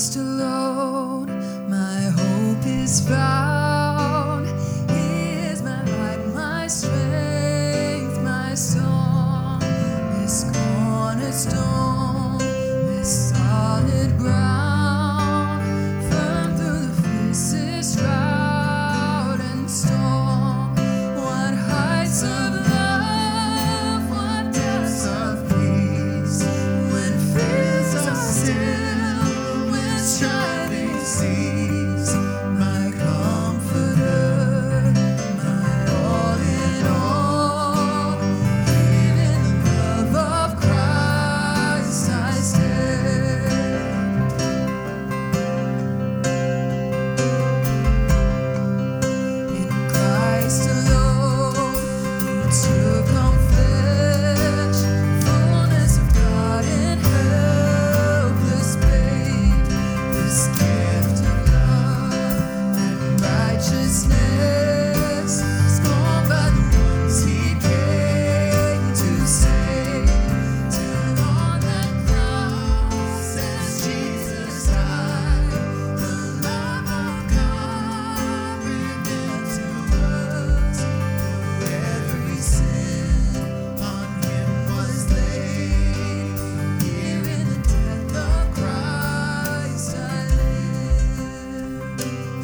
Christ alone, my hope is found. He is my light, my strength, my song. This cornerstone, this solid ground, firm through the fiercest drought and storm. What heights of love, what depths of peace, when fears are still, when striving cease. My comforter, my all in all, here in the love of Christ I stand. In Christ alone, who took on flesh, fullness of God in helpless babe, this gift of love and righteousness, scorned by the ones He came to save. Till on that cross, as Jesus died, the love of God revealed to us. Every sin on Him was laid. Here in the death of Christ I live.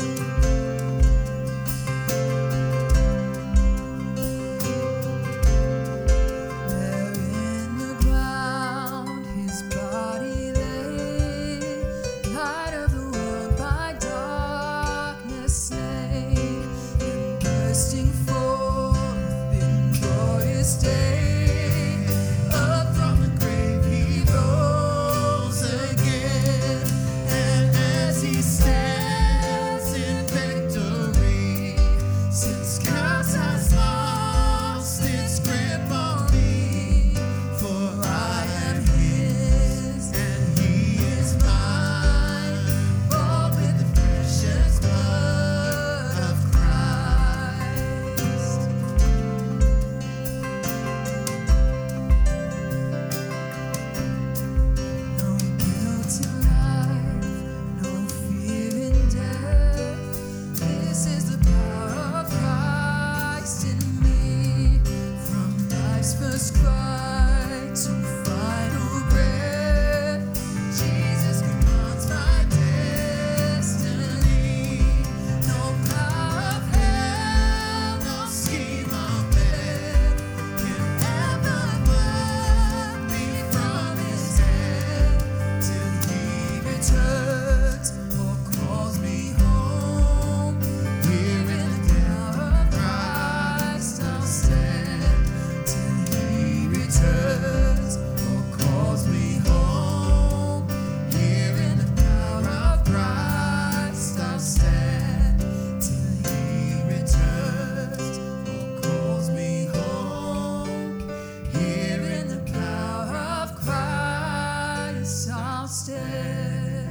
There in the ground His body lay, light of the world by darkness slain, and bursting forth in glorious day, up from the grave He rose again. And as He stands in victory, since chaos has lost its grip on me, for I am His and He is mine, bought with the precious blood of Christ. No guilt in life, no fear in death. This is the power of Christ in me. From life's first cry to final breath, Jesus commands my destiny. No power of hell, no scheme of man can ever pluck me from His hand, till He returns or calls me home. Here in the power of Christ I'll stand, till He returns or calls me home. Here in the power of Christ I'll stand, till He returns or calls me home. Here in the power of Christ I'll stand.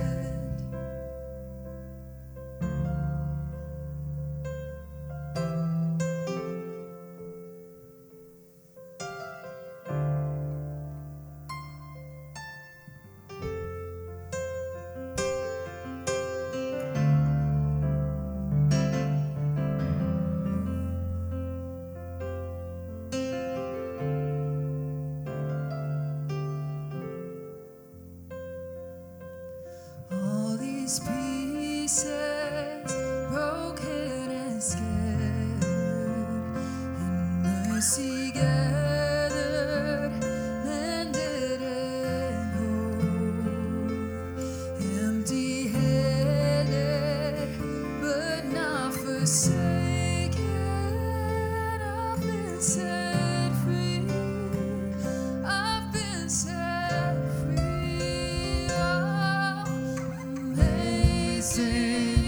All these pieces, broken and scared, in mercy gathered, mended and whole, empty-handed, but not forsaken. I've been set free. I've been set free. Oh, amazing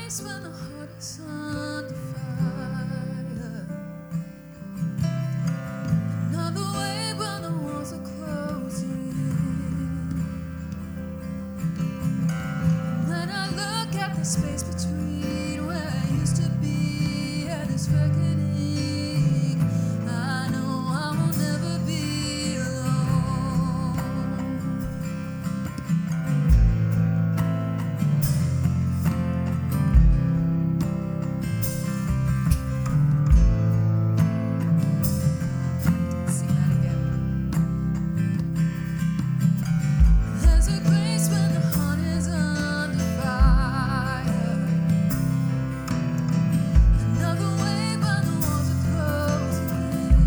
grace when the heart is under fire. Another way when the walls are closing. When I look at the space between where I used to be and this reckoning, I know I will never be alone. Sing that again. There's a grace when the heart is under fire. Another way when the walls are closing.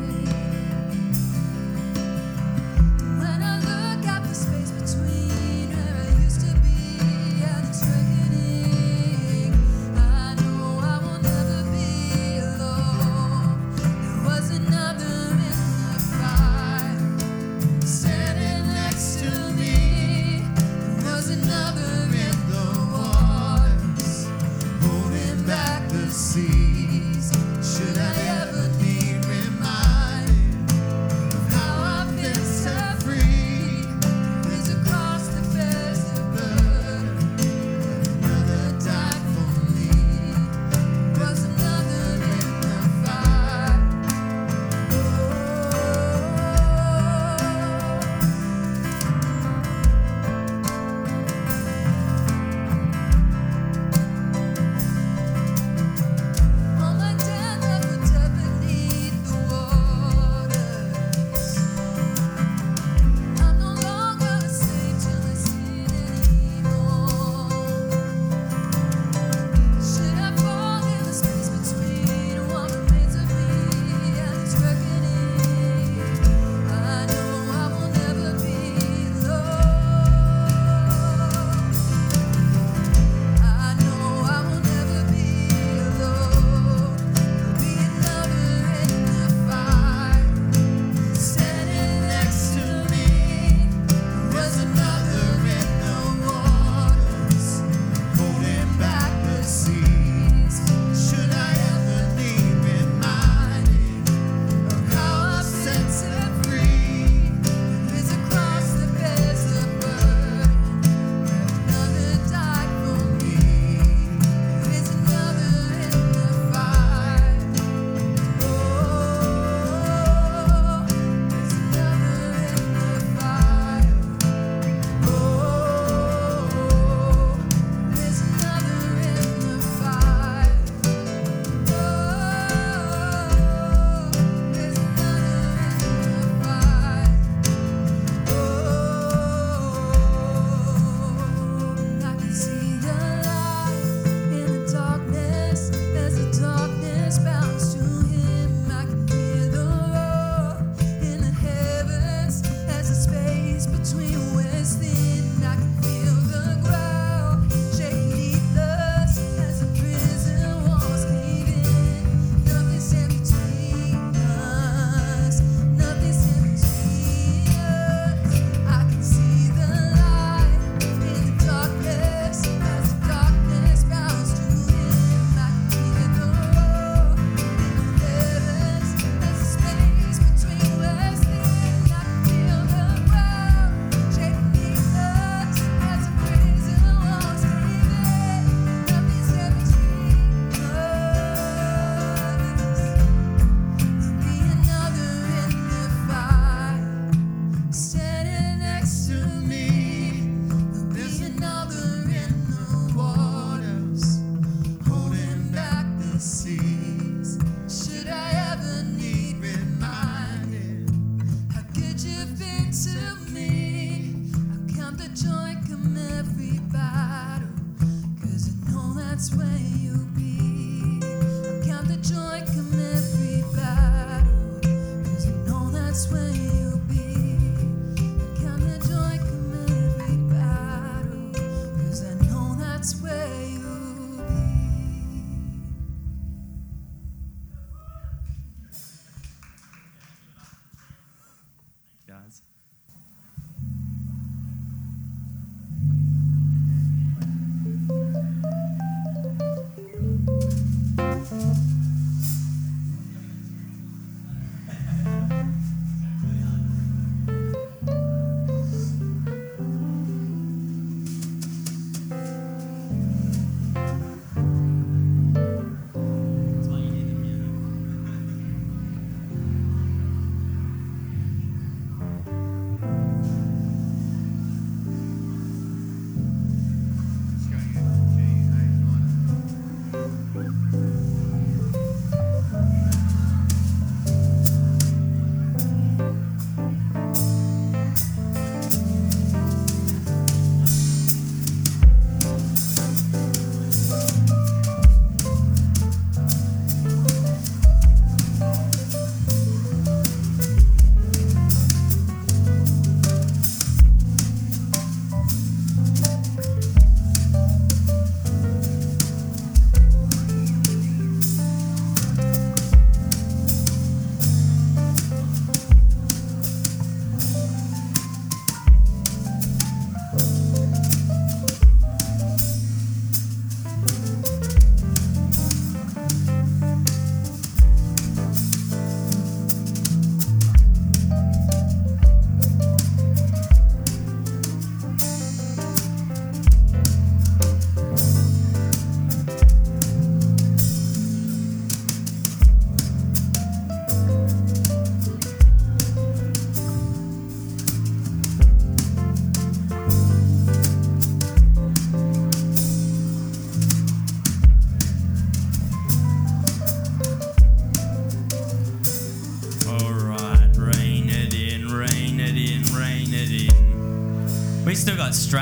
When I look at the space between where I used to be and this reckoning, I know I will never be alone. There was another in the fire, standing next to me. There was another in the waters, holding back the seas. Should I ever need reminded of how I've been set free? There's a cross that bears the burden. Another died for me. There was another in the fire. All my dead love would dead beneath the waters. I'm no longer a slave to the sin anymore. Should I fall in the space between what remains of me and this reckoning? I know I will never be alone. I know I will never be alone. There'll be another in the fire, standing next to me. There was another in the waters, holding back the seas. Should I ever need reminded of how I've been set free? There is a cross that bears the burden. Another died for me. There is another in the fire. Oh, there's another in the fire. Oh, there's another in the fire. Oh, there's another in the fire. I can see the light in the darkness as the darkness bows to him. I can hear the roar in the heavens as the space between wears thin. I can feel the ground shake beneath us as the prison walls cave in. Nothing's in between us. Nothing's in between us. I can see the light in the darkness as the darkness bows to him. I can hear the roar in the heavens as the space between wears thin. I can feel the ground shake beneath us as the prison walls cave in. Nothing's in between us. There'll be another in the fire, standing next to me. There'll be another in the waters, holding back the seas. Should I ever need reminded how good you've been to me? I count the joy come every battle, 'cause I know that's where you'll be. I count the joy come every battle, 'cause I know that's where you'll be. I count the joy come every battle, 'cause I know that's where you'll be. Guys.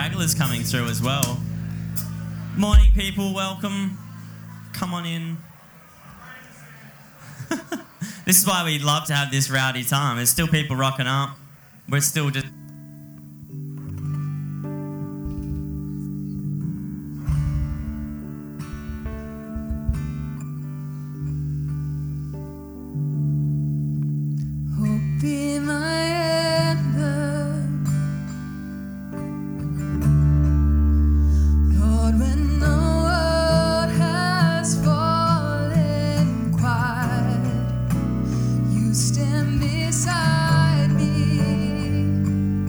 stragglers coming through as well. Morning, people. Welcome. Come on in. This is why we love to have this rowdy time. There's still people rocking up. We're still just... Hope be my ember, Lord, when the world has fallen quiet, you stand beside me.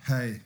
Hey,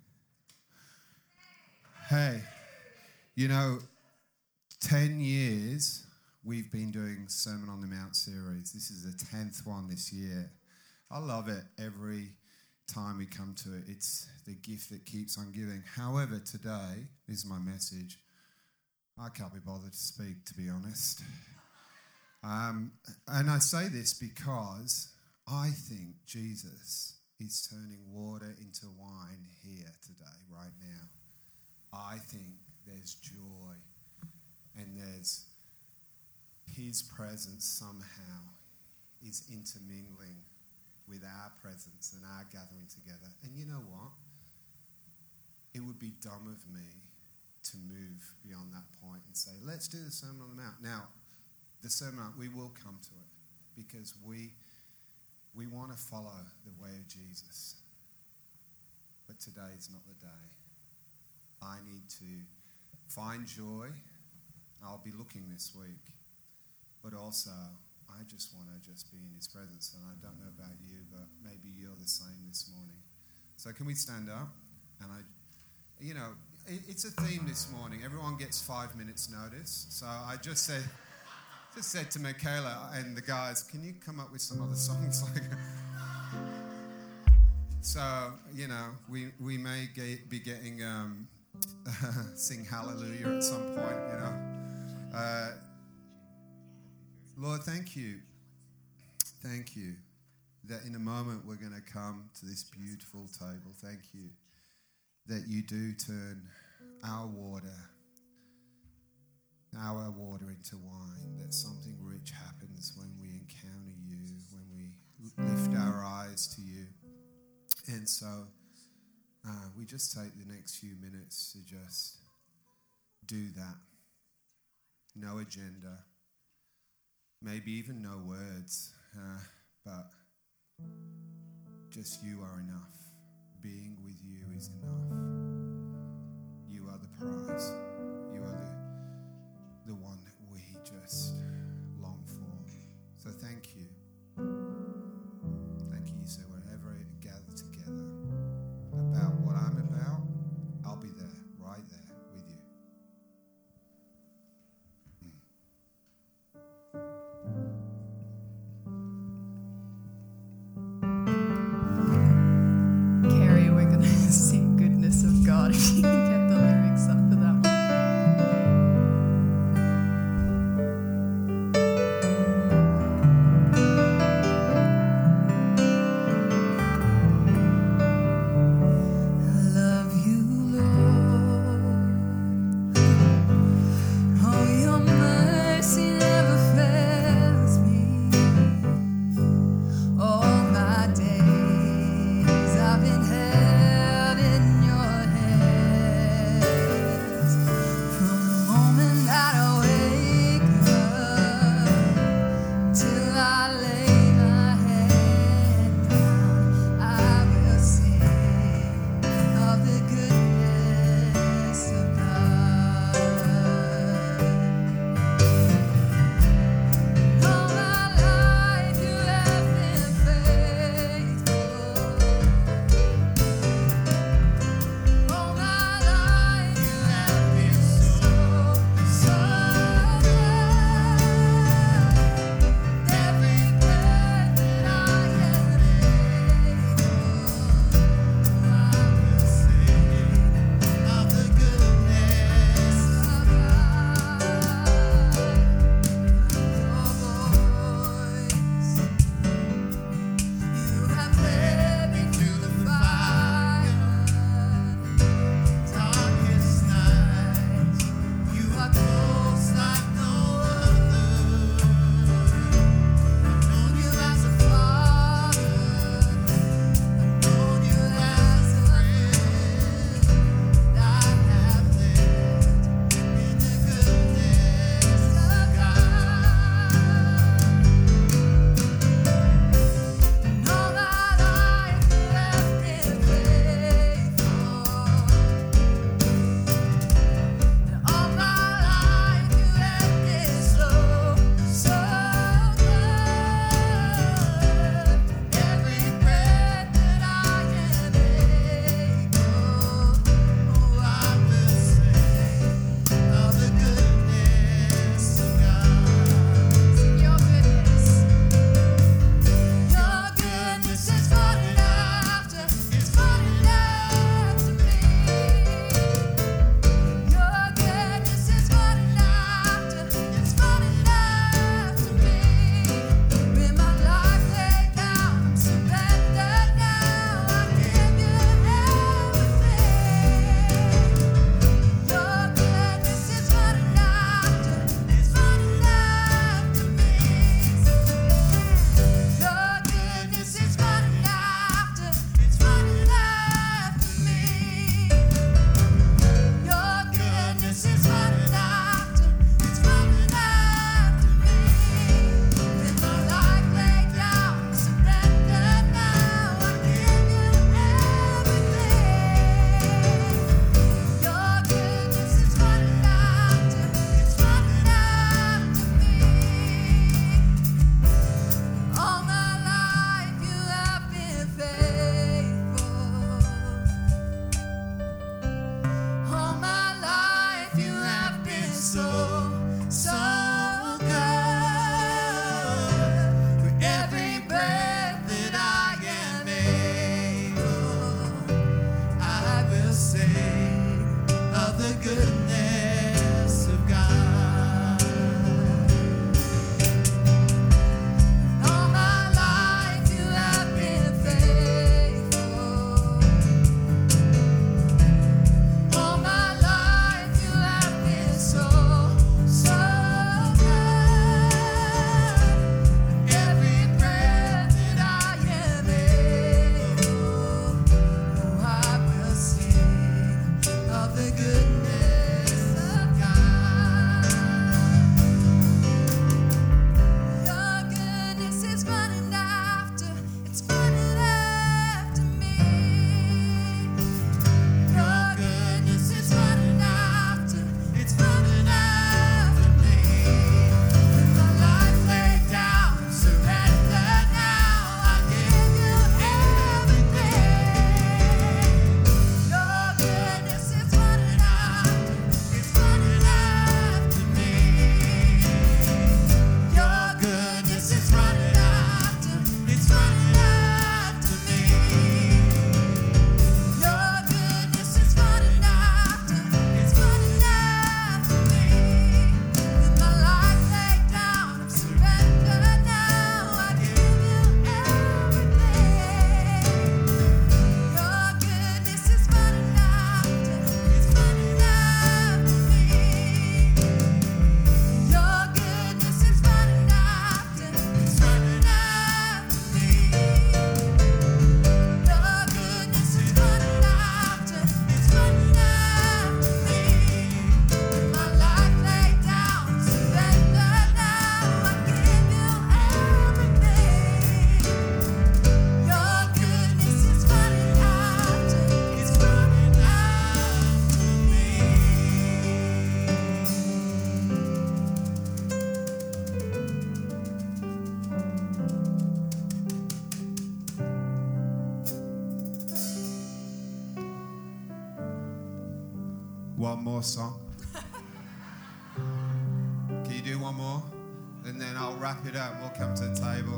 you know, 10 years we've been doing Sermon on the Mount series. This is the 10th one this year. I love it every time we come to it. It's the gift that keeps on giving. However, today is my message. I can't be bothered to speak, to be honest. And I say this because I think Jesus is turning water into wine here today, right now. I think there's joy and there's his presence somehow is intermingling with our presence and our gathering together. And you know what? It would be dumb of me to move beyond that point and say, let's do the Sermon on the Mount. Now, the Sermon, we will come to it because we want to follow the way of Jesus. But today is not the day. I need to find joy. I'll be looking this week. But also, I just want to just be in his presence. And I don't know about you, but maybe you're the same this morning. So can we stand up? And it's a theme this morning. Everyone gets 5 minutes notice. So I just said to Michaela and the guys, can you come up with some other songs? So, we may be getting Sing Hallelujah at some point, Lord, thank you. Thank you that in a moment we're going to come to this beautiful table. Thank you that you do turn our water into wine, that something rich happens when we encounter you, when we lift our eyes to you. And so we just take the next few minutes to just do that. No agenda, maybe even no words, but just you are enough. Being with you is enough. You are the prize. You are the one that we just long for. So thank you. Thank you. So whenever I gather together about what I'm about, I'll be there, right there with you. Carrie, we're going to sing Goodness of God. more song? Can you do one more? And then I'll wrap it up. We'll come to the table.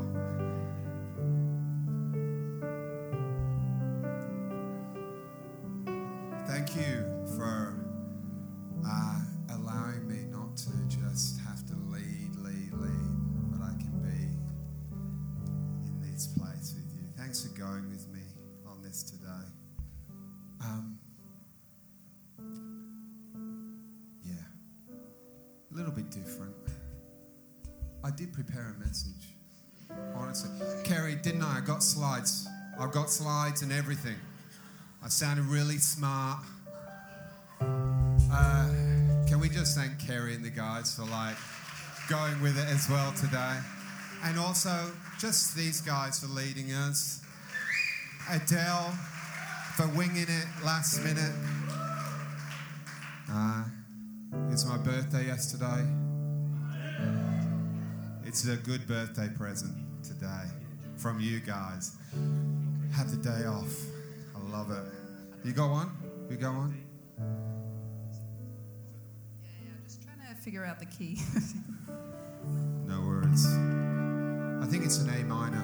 Thank you for allowing me not to just have to lead, but I can be in this place with you. Thanks for going with me on this today. A little bit different. I did prepare a message, honestly. Kerry, didn't I? I got slides. I've got slides and everything. I sounded really smart. Can we just thank Kerry and the guys for going with it as well today? And also just these guys for leading us. Adele for winging it last minute. It's my birthday yesterday. It's a good birthday present today from you guys. Have the day off. I love it. You got one? You got one? Yeah, just trying to figure out the key. No worries. I think it's an A minor.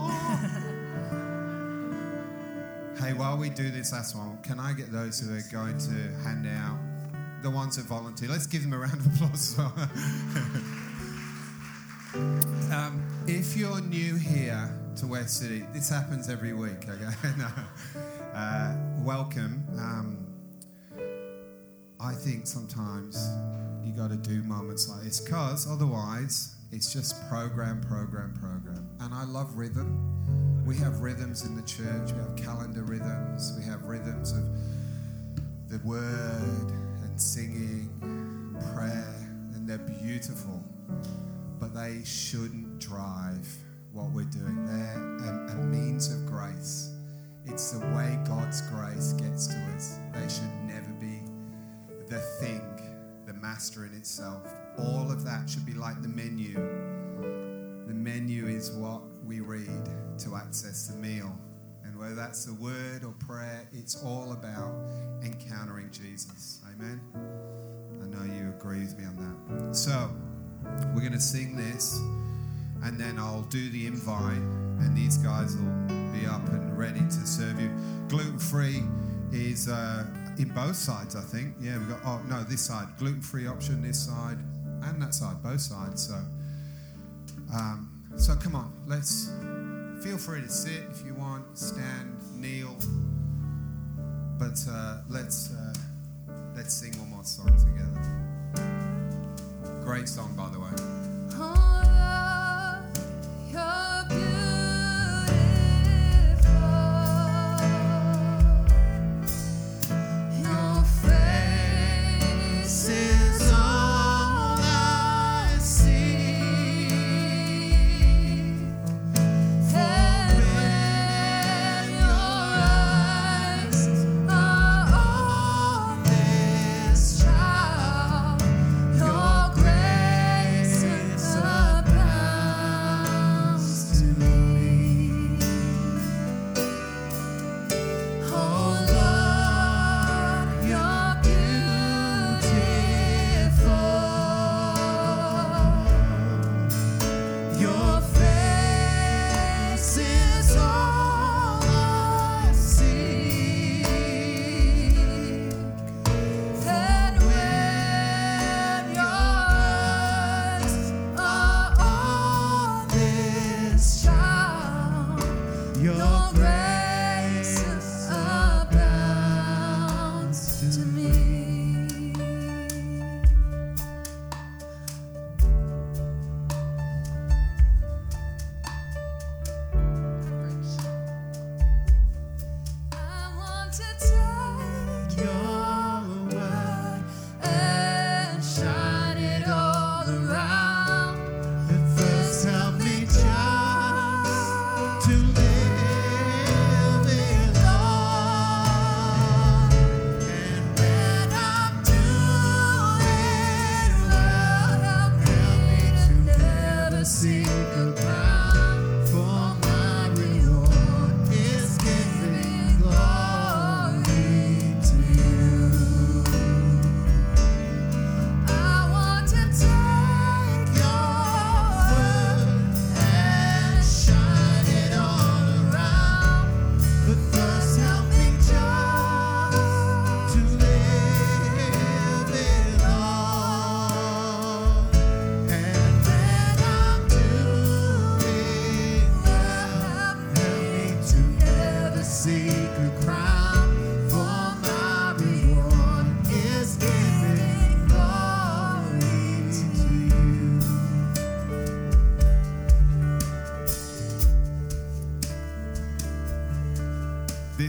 Hey, while we do this last one, can I get those who are going to hand out, the ones that volunteer? Let's give them a round of applause as well. If you're new here to West City, this happens every week, okay? Welcome. I think sometimes you got to do moments like this because otherwise it's just program. And I love rhythm. We have rhythms in the church. We have calendar rhythms. We have rhythms of the word and singing, prayer, and they're beautiful. But they shouldn't drive what we're doing. They're a means of grace. It's the way God's grace gets to us. They should never be the thing, the master in itself. All of that should be like the menu. The menu is what we read to access the meal. And whether that's the word or prayer, it's all about encountering Jesus. Amen? I know you agree with me on that. So, we're going to sing this, and then I'll do the invite, and these guys will be up and ready to serve you. Gluten-free is in both sides, I think. Yeah, we've got, this side. Gluten-free option this side and that side, both sides. So come on, let's feel free to sit if you want, stand, kneel. But let's sing one more song together. Great song, by the way. Oh, Lord, you're beautiful. Your face is all I see. And when your eyes are on this child, your grace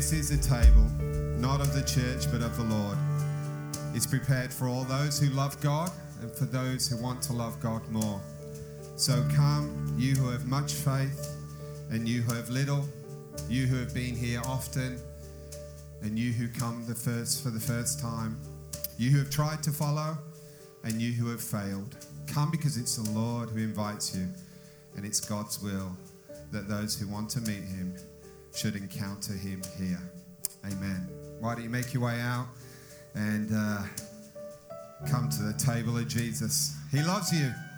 This is a table, not of the church, but of the Lord. It's prepared for all those who love God and for those who want to love God more. So come, you who have much faith and you who have little, you who have been here often and you who come for the first time, you who have tried to follow and you who have failed. Come because it's the Lord who invites you, and it's God's will that those who want to meet him should encounter him here. Amen. Why don't you make your way out and come to the table of Jesus? He loves you.